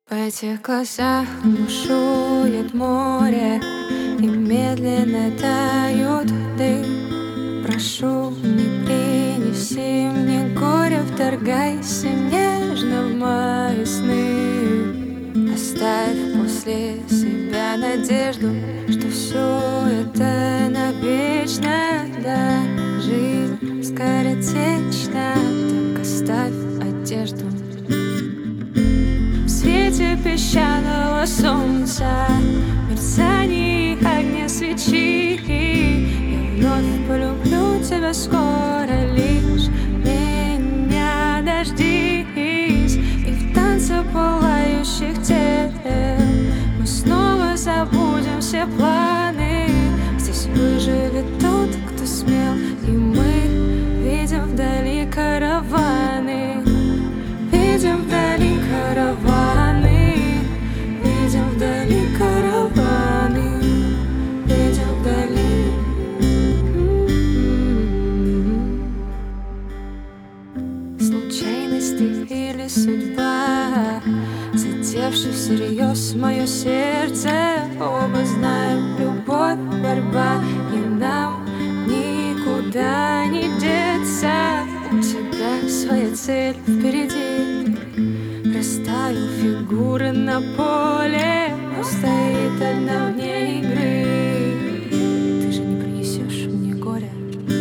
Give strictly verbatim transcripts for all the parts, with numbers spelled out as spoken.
В этих глазах бушует море, и медленно тают дым. Прошу, не принеси мне горе, вторгайся нежно в мои сны. Оставь после себя надежду, что все это навечно. Да, жизнь скоротечна, так оставь одежду. В свете песчаного солнца, мерцании огня свечи, я вновь полюблю тебя скоро, лишь меня дождись. И в танце пылающих тел мы снова забудем все планы. Здесь выживет тот, кто смел, и мы видим вдали караваны. Видим вдали караваны, видим вдали караваны, видим вдали. Случайности или судьба, задевший всерьез мое сердце, оба знаем, любовь, борьба, и нам никуда не деться. У тебя своя цель впереди, расставил фигуры на поле, но стоит одна вне игры. Ты же не принесешь мне горя.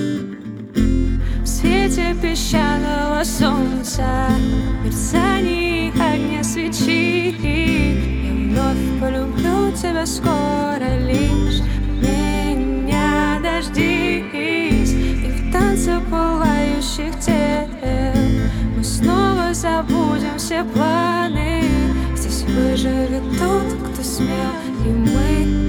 В свете песчаного солнца, мерцании огня свечи, я вновь полюблю тебя скоро, лишь меня дождись. И в танце пылающих тел мы снова забудем все планы. Здесь выживет тот, кто смел, и мы